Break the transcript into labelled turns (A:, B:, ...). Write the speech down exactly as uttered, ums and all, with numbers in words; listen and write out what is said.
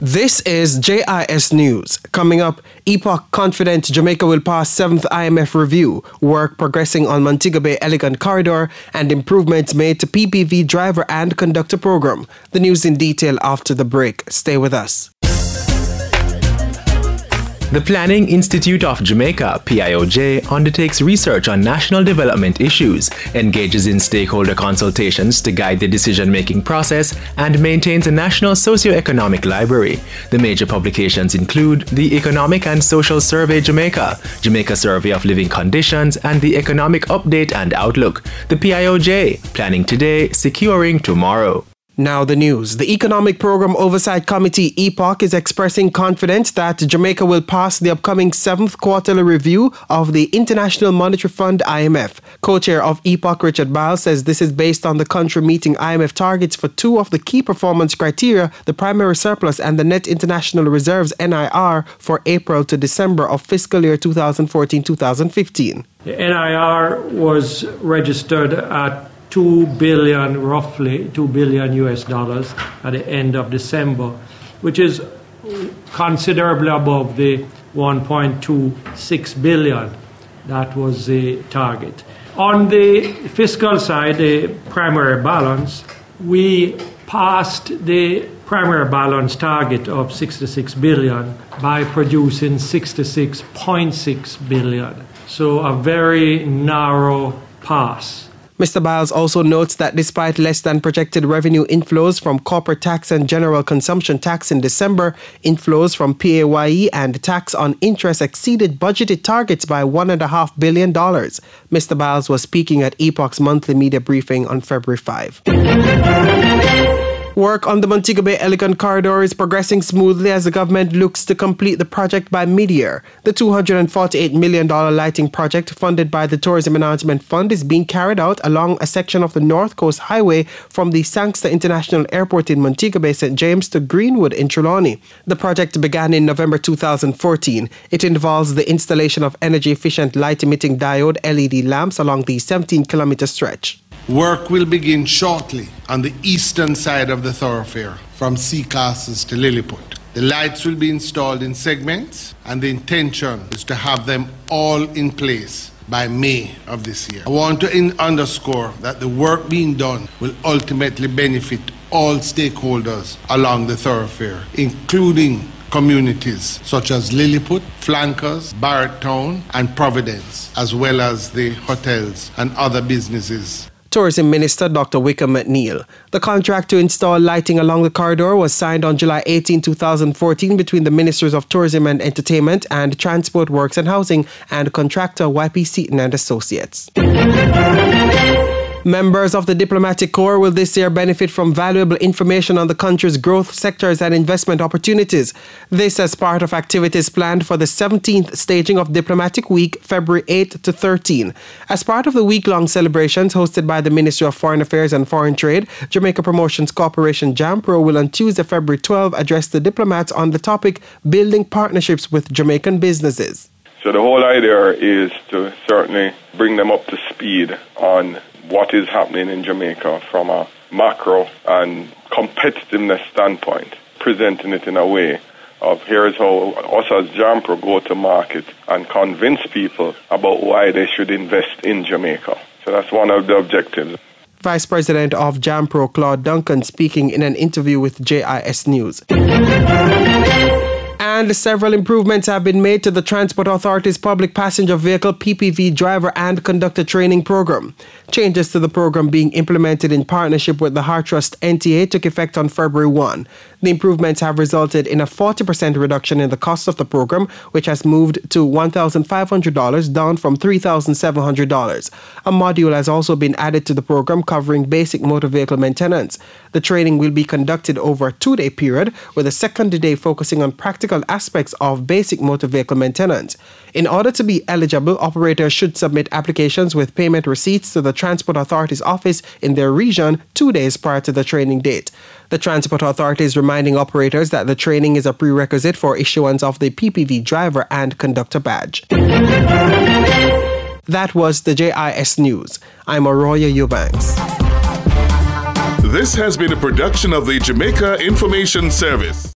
A: This is J I S News. Coming up, Epoch confident Jamaica will pass seventh I M F review, work progressing on Montego Bay Elegant Corridor, and improvements made to P P V driver and conductor program. The news in detail after the break. Stay with us.
B: The Planning Institute of Jamaica, P I O J, undertakes research on national development issues, engages in stakeholder consultations to guide the decision-making process, and maintains a national socio-economic library. The major publications include the Economic and Social Survey Jamaica, Jamaica Survey of Living Conditions, and the Economic Update and Outlook. The P I O J, Planning Today, Securing Tomorrow.
A: Now the news. The Economic Program Oversight Committee, EPOC, is expressing confidence that Jamaica will pass the upcoming seventh quarterly review of the International Monetary Fund, I M F. Co-chair of EPOC, Richard Biles, says this is based on the country meeting I M F targets for two of the key performance criteria, the primary surplus and the net international reserves, N I R, for April to December of fiscal year twenty fourteen to twenty fifteen.
C: The N I R was registered at two billion, roughly two billion U S dollars at the end of December, which is considerably above the one point two six billion that was the target. On the fiscal side, the primary balance, we passed the primary balance target of sixty-six billion by producing sixty-six point six billion. So a very narrow pass.
A: Mister Biles also notes that despite less than projected revenue inflows from corporate tax and general consumption tax in December, inflows from P A Y E and tax on interest exceeded budgeted targets by one point five billion dollars. Mister Biles was speaking at EPOC's monthly media briefing on February fifth. Work on the Montego Bay Elegant Corridor is progressing smoothly as the government looks to complete the project by mid-year. The two hundred forty-eight million dollars lighting project funded by the Tourism Enhancement Fund is being carried out along a section of the North Coast Highway from the Sangster International Airport in Montego Bay, Saint James to Greenwood in Trelawney. The project began in November two thousand fourteen. It involves the installation of energy-efficient light-emitting diode L E D lamps along the seventeen kilometer stretch.
D: Work will begin shortly on the eastern side of the thoroughfare from Sea Castles to Lilliput. The lights will be installed in segments, and the intention is to have them all in place by May of this year. I want to in- underscore that the work being done will ultimately benefit all stakeholders along the thoroughfare, including communities such as Lilliput, Flankers, Barretttown, and Providence, as well as the hotels and other businesses.
A: Tourism Minister Doctor Wickham McNeil. The contract to install lighting along the corridor was signed on July eighteenth, twenty fourteen between the Ministers of Tourism and Entertainment and Transport Works and Housing and contractor Y P Seaton and Associates. Members of the Diplomatic Corps will this year benefit from valuable information on the country's growth sectors and investment opportunities. This as part of activities planned for the seventeenth staging of Diplomatic Week, February eighth to thirteenth. As part of the week-long celebrations hosted by the Ministry of Foreign Affairs and Foreign Trade, Jamaica Promotions Corporation JAMPRO will on Tuesday, February twelfth address the diplomats on the topic Building Partnerships with Jamaican Businesses.
E: So the whole idea is to certainly bring them up to speed on what is happening in Jamaica from a macro and competitiveness standpoint, presenting it in a way of here's how us as JAMPRO go to market and convince people about why they should invest in Jamaica. So that's one of the objectives.
A: Vice President of JAMPRO, Claude Duncan, speaking in an interview with J I S News. And several improvements have been made to the Transport Authority's public passenger vehicle P P V driver and conductor training program. Changes to the program being implemented in partnership with the HeartTrust N T A took effect on February first. The improvements have resulted in a forty percent reduction in the cost of the program, which has moved to one thousand five hundred dollars, down from three thousand seven hundred dollars. A module has also been added to the program covering basic motor vehicle maintenance. The training will be conducted over a two-day period, with a second day focusing on practical aspects of basic motor vehicle maintenance. In order to be eligible, operators should submit applications with payment receipts to the Transport Authority's office in their region two days prior to the training date. The Transport Authority is reminding operators that the training is a prerequisite for issuance of the P P V driver and conductor badge. That was the J I S News. I'm Arroyo Eubanks.
F: This has been a production of the Jamaica Information Service.